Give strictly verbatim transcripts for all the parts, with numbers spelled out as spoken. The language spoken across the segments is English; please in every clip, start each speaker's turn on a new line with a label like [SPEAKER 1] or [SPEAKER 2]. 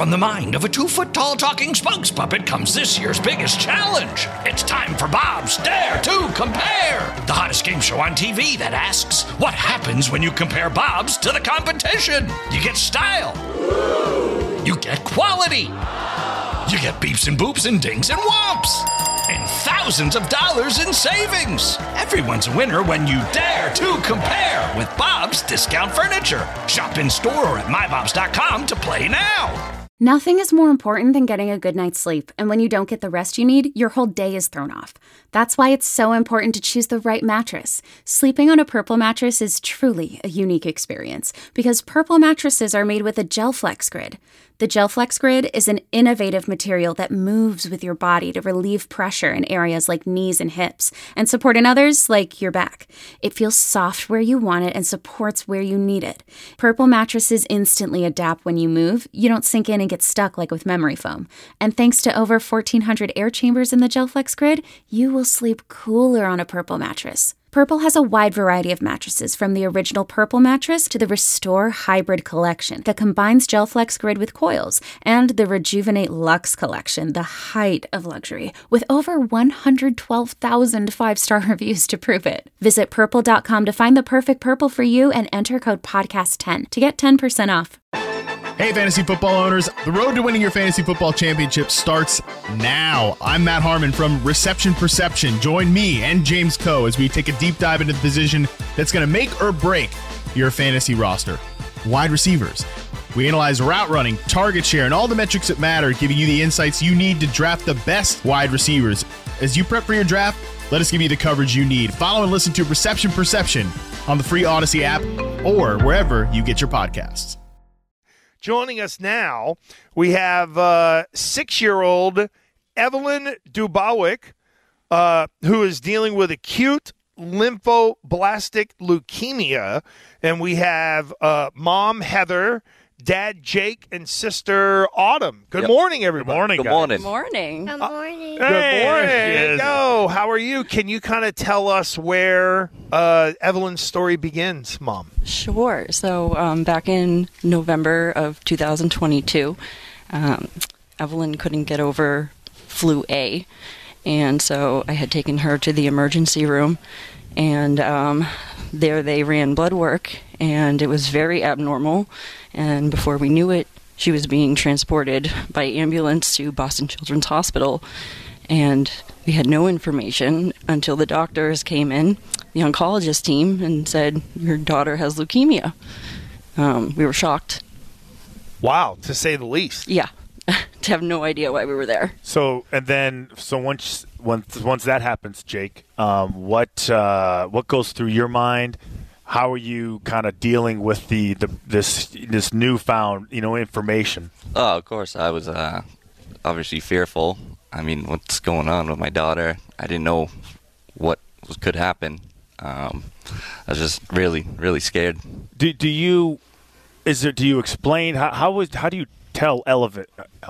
[SPEAKER 1] From the mind of a two-foot-tall talking spokes puppet comes this year's biggest challenge. It's time for Bob's Dare to Compare, the hottest game show on T V that asks, what happens when you compare Bobs to the competition? You get style. You get quality. You get beeps and boops and dings and whomps. And thousands of dollars in savings. Everyone's a winner when you dare to compare with Bob's Discount Furniture. Shop in store or at my bobs dot com to play now.
[SPEAKER 2] Nothing is more important than getting a good night's sleep, and when you don't get the rest you need, your whole day is thrown off. That's why it's so important to choose the right mattress. Sleeping on a Purple mattress is truly a unique experience, because Purple mattresses are made with a GelFlex Grid. The GelFlex Grid is an innovative material that moves with your body to relieve pressure in areas like knees and hips, and support in others like your back. It feels soft where you want it and supports where you need it. Purple mattresses instantly adapt when you move. You don't sink in and get stuck like with memory foam. And thanks to over fourteen hundred air chambers in the GelFlex Grid, you will sleep cooler on a Purple mattress. Purple has a wide variety of mattresses, from the original Purple mattress to the Restore Hybrid collection that combines GelFlex Grid with coils, and the Rejuvenate Luxe collection, the height of luxury, with over one hundred twelve thousand five-star reviews to prove it. Visit purple dot com to find the perfect Purple for you and enter code podcast ten to get ten percent off.
[SPEAKER 3] Hey, fantasy football owners. The road to winning your fantasy football championship starts now. I'm Matt Harmon from Reception Perception. Join me and James Coe as we take a deep dive into the position that's going to make or break your fantasy roster. Wide receivers. We analyze route running, target share, and all the metrics that matter, giving you the insights you need to draft the best wide receivers. As you prep for your draft, let us give you the coverage you need. Follow and listen to Reception Perception on the free Odyssey app or wherever you get your podcasts.
[SPEAKER 4] Joining us now, we have uh, six-year-old Evelyn Dubowick, uh, who is dealing with acute lymphoblastic leukemia. And we have uh, mom, Heather, dad, Jake, and sister, Autumn. Good yep. morning, everybody.
[SPEAKER 5] Good morning,
[SPEAKER 6] Good
[SPEAKER 5] guys.
[SPEAKER 6] morning.
[SPEAKER 7] Good morning.
[SPEAKER 8] Good morning.
[SPEAKER 4] Good
[SPEAKER 5] Hey,
[SPEAKER 4] morning.
[SPEAKER 5] there she is.
[SPEAKER 4] Go. How are you? Can you kind of tell us where uh, Evelyn's story begins, Mom?
[SPEAKER 7] Sure. So um, back in November of two thousand twenty-two, um, Evelyn couldn't get over flu A. And so I had taken her to the emergency room. And um, there they ran blood work, and it was very abnormal. And before we knew it, she was being transported by ambulance to Boston Children's Hospital. And we had no information until the doctors came in, the oncologist team, and said, your daughter has leukemia. Um, we were shocked.
[SPEAKER 4] Wow, to say the least.
[SPEAKER 7] Yeah, to have no idea why we were there.
[SPEAKER 5] So, and then, so once once once that happens, Jake, um, what uh, what goes through your mind? How are you kind of dealing with the, the this this newfound, you know, information?
[SPEAKER 6] Oh, of course, I was uh, obviously fearful. I mean, what's going on with my daughter? I didn't know what was, could happen. Um, I was just really, really scared.
[SPEAKER 5] Do do you is there? Do you explain how how was how do you tell Elev-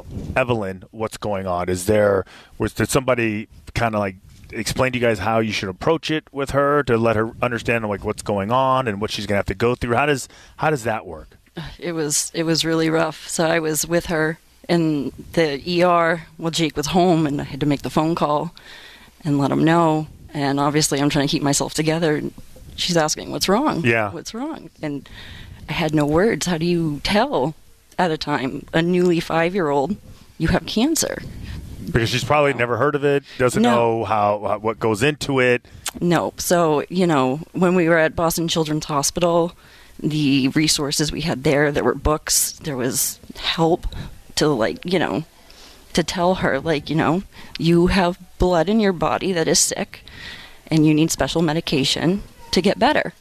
[SPEAKER 5] Evelyn what's going on? Is there was did somebody kind of like explain to you guys how you should approach it with her to let her understand like what's going on and what she's gonna have to go through? How does how does that work?
[SPEAKER 7] It was it was really rough. So I was with her in the E R while Jake was home, and I had to make the phone call and let him know. And obviously I'm trying to keep myself together. And she's asking, what's wrong?
[SPEAKER 5] Yeah.
[SPEAKER 7] What's wrong? And I had no words. How do you tell at a time a newly five-year-old you have cancer?
[SPEAKER 5] Because she's probably never heard of it, doesn't
[SPEAKER 7] No.
[SPEAKER 5] know how, how what goes into it.
[SPEAKER 7] No. So, you know, when we were at Boston Children's Hospital, the resources we had there, there were books, there was help to, like, you know, to tell her, like, you know, you have blood in your body that is sick and you need special medication to get better.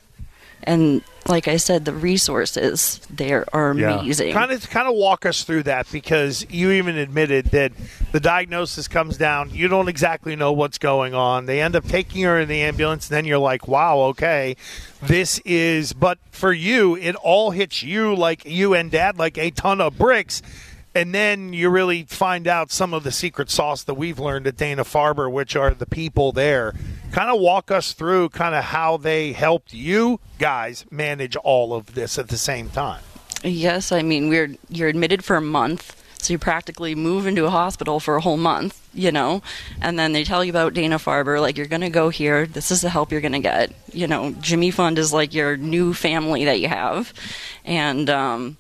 [SPEAKER 7] And like I said, the resources there are amazing.
[SPEAKER 4] Kind of, kind of walk us through that, because you even admitted that the diagnosis comes down. You don't exactly know what's going on. They end up taking her in the ambulance, and then you're like, wow, okay, this is. But for you, it all hits you like you and Dad like a ton of bricks. And then you really find out some of the secret sauce that we've learned at Dana-Farber, which are the people there. Kind of walk us through kind of how they helped you guys manage all of this at the same time.
[SPEAKER 7] Yes, I mean, we're you're admitted for a month, so So you practically move into a hospital for a whole month, you know, and then they tell you about Dana-Farber, like, you're going to go here. This is the help you're going to get. You know, Jimmy Fund is like your new family that you have. And, um,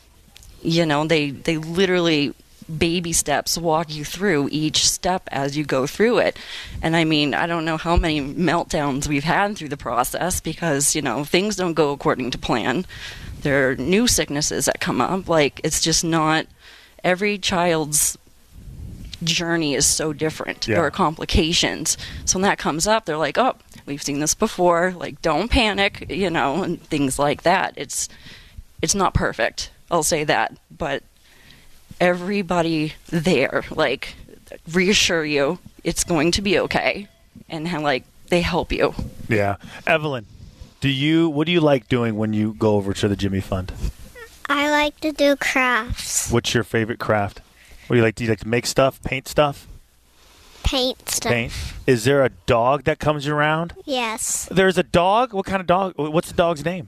[SPEAKER 7] you know, they, they literally baby steps walk you through each step as you go through it. And I mean, I don't know how many meltdowns we've had through the process because, you know, things don't go according to plan. There are new sicknesses that come up. Like, it's just not, every child's journey is so different.
[SPEAKER 5] Yeah.
[SPEAKER 7] There are complications. So when that comes up, they're like, oh, we've seen this before. Like, don't panic, you know, and things like that. It's, it's not perfect. I'll say that. But everybody there, like, reassure you it's going to be okay, and how, like, they help you.
[SPEAKER 5] Yeah. Evelyn, do you what do you like doing when you go over to the Jimmy Fund?
[SPEAKER 8] I like to do crafts.
[SPEAKER 5] What's your favorite craft? What do you like? Do you like to make stuff, paint stuff?
[SPEAKER 8] Paint stuff.
[SPEAKER 5] Paint. Is there a dog that comes around?
[SPEAKER 8] Yes.
[SPEAKER 5] There's a dog? What kind of dog? What's the dog's name?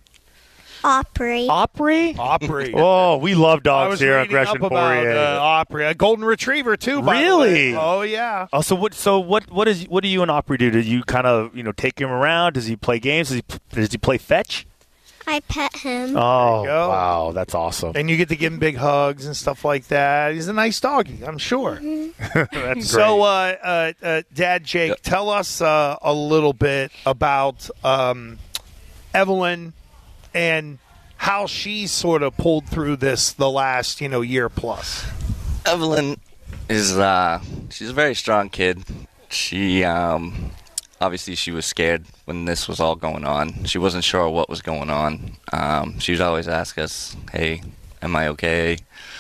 [SPEAKER 8] Opry.
[SPEAKER 5] Opry?
[SPEAKER 4] Opry.
[SPEAKER 5] Oh, we love
[SPEAKER 4] I
[SPEAKER 5] dogs
[SPEAKER 4] was
[SPEAKER 5] here on
[SPEAKER 4] reading
[SPEAKER 5] Gresham
[SPEAKER 4] up about
[SPEAKER 5] Poirier.
[SPEAKER 4] uh, Opry, a golden retriever too. By
[SPEAKER 5] Really?
[SPEAKER 4] The way. Oh yeah.
[SPEAKER 5] Oh, so what? So what? What is? What do you and Opry do? Do you kind of, you know, take him around? Does he play games? Does he? Does he play fetch?
[SPEAKER 8] I pet him.
[SPEAKER 5] Oh,
[SPEAKER 4] go.
[SPEAKER 5] wow, that's awesome.
[SPEAKER 4] And you get to give him big hugs and stuff like that. He's a nice doggy, I'm sure.
[SPEAKER 5] That's great.
[SPEAKER 4] So, uh, uh, uh, Dad Jake,
[SPEAKER 6] Yep.
[SPEAKER 4] tell us uh, a little bit about um, Evelyn and how she sort of pulled through this the last, you know, year plus.
[SPEAKER 6] Evelyn is uh, she's a very strong kid. She um, obviously she was scared when this was all going on. She wasn't sure what was going on. Um, she would always ask us, "Hey, am I okay?"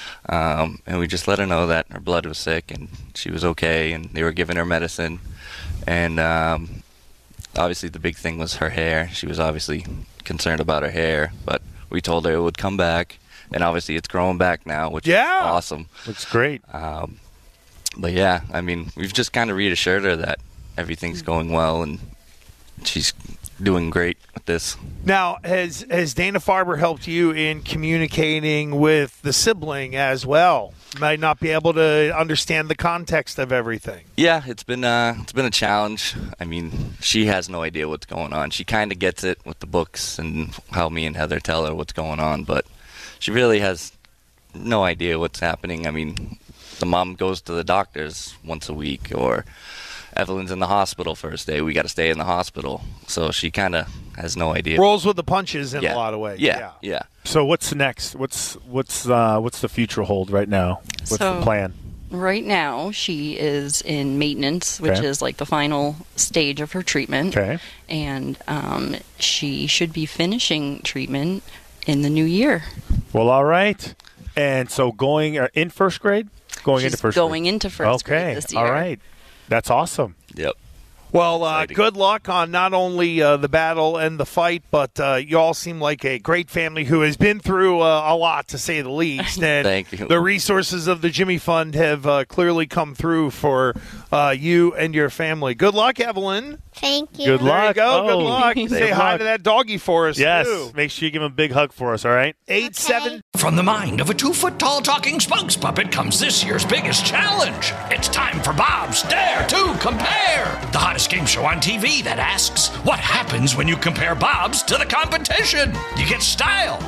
[SPEAKER 6] Um, and we just let her know that her blood was sick and she was okay, and they were giving her medicine. And um, obviously the big thing was her hair. She was obviously concerned about her hair, but we told her it would come back, and obviously it's growing back now, which
[SPEAKER 4] Yeah.
[SPEAKER 6] is awesome.
[SPEAKER 5] Looks great.
[SPEAKER 6] Um, but yeah, I mean, we've just kind of reassured her that everything's going well and she's doing great with this.
[SPEAKER 4] Now, has has Dana-Farber helped you in communicating with the sibling as well? Might not be able to understand the context of everything.
[SPEAKER 6] Yeah, it's been uh, it's been a challenge. I mean, she has no idea what's going on. She kind of gets it with the books and how me and Heather tell her what's going on, but she really has no idea what's happening. I mean, the mom goes to the doctors once a week, or Evelyn's in the hospital first day. We got to stay in the hospital, so she kind of has no idea.
[SPEAKER 4] Rolls with the punches in
[SPEAKER 6] yeah.
[SPEAKER 4] a lot of ways.
[SPEAKER 6] Yeah, yeah.
[SPEAKER 5] So what's next? What's what's uh, what's the future hold right now? What's
[SPEAKER 7] So-
[SPEAKER 5] the plan?
[SPEAKER 7] Right now, she is in maintenance, which
[SPEAKER 5] Okay.
[SPEAKER 7] is like the final stage of her treatment.
[SPEAKER 5] Okay.
[SPEAKER 7] And um, she should be finishing treatment in the new year.
[SPEAKER 5] Well, all right. And so going uh, in first grade, going
[SPEAKER 7] She's
[SPEAKER 5] into first
[SPEAKER 7] going
[SPEAKER 5] grade.
[SPEAKER 7] into first
[SPEAKER 5] okay.
[SPEAKER 7] grade this year.
[SPEAKER 5] All right. That's awesome.
[SPEAKER 6] Yep.
[SPEAKER 4] Well, uh,
[SPEAKER 6] Exciting.
[SPEAKER 4] good luck on not only uh, the battle and the fight, but uh, you all seem like a great family who has been through uh, a lot, to say the least. And
[SPEAKER 6] Thank you.
[SPEAKER 4] the resources of the Jimmy Fund have uh, clearly come through for uh, you and your family. Good luck, Evelyn.
[SPEAKER 8] Thank you.
[SPEAKER 5] Good
[SPEAKER 4] There you
[SPEAKER 5] luck.
[SPEAKER 4] go.
[SPEAKER 5] Oh.
[SPEAKER 4] Good luck.
[SPEAKER 5] Good
[SPEAKER 4] Say hi
[SPEAKER 5] luck.
[SPEAKER 4] to that doggy for us,
[SPEAKER 5] Yes.
[SPEAKER 4] too.
[SPEAKER 5] Make sure you give him a big hug for us, all right?
[SPEAKER 4] Eight seven.
[SPEAKER 1] From the mind of a two-foot-tall talking spokes puppet comes this year's biggest challenge. It's time for Bob's Dare to Compare, the hottest game show on T V that asks, what happens when you compare Bob's to the competition? You get style.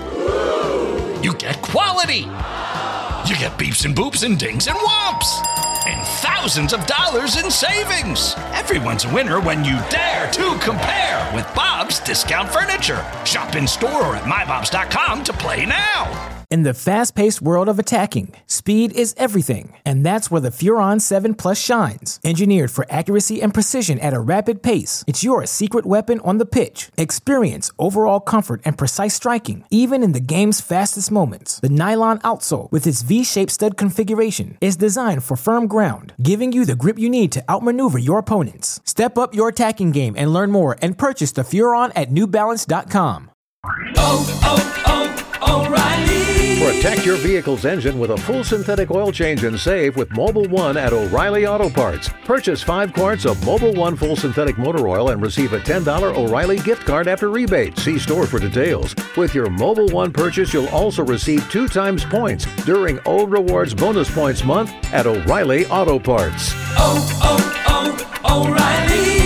[SPEAKER 1] You get quality. You get beeps and boops and dings and whomps. And thousands of dollars in savings. Everyone's a winner when you dare to compare with Bob's Discount Furniture. Shop in store or at my bobs dot com to play now.
[SPEAKER 9] In the fast-paced world of attacking, speed is everything, and that's where the Furon seven Plus shines. Engineered for accuracy and precision at a rapid pace, it's your secret weapon on the pitch. Experience overall comfort and precise striking, even in the game's fastest moments. The nylon outsole, with its V-shaped stud configuration, is designed for firm ground, giving you the grip you need to outmaneuver your opponents. Step up your attacking game and learn more, and purchase the Furon at new balance dot com.
[SPEAKER 10] Oh, oh, oh, O'Reilly Protect your vehicle's engine with a full synthetic oil change and save with Mobil one at O'Reilly Auto Parts. Purchase five quarts of Mobil one full synthetic motor oil and receive a ten dollars O'Reilly gift card after rebate. See store for details. With your Mobil one purchase, you'll also receive two times points during O Rewards Bonus Points Month at O'Reilly Auto Parts.
[SPEAKER 11] Oh, oh, oh, O'Reilly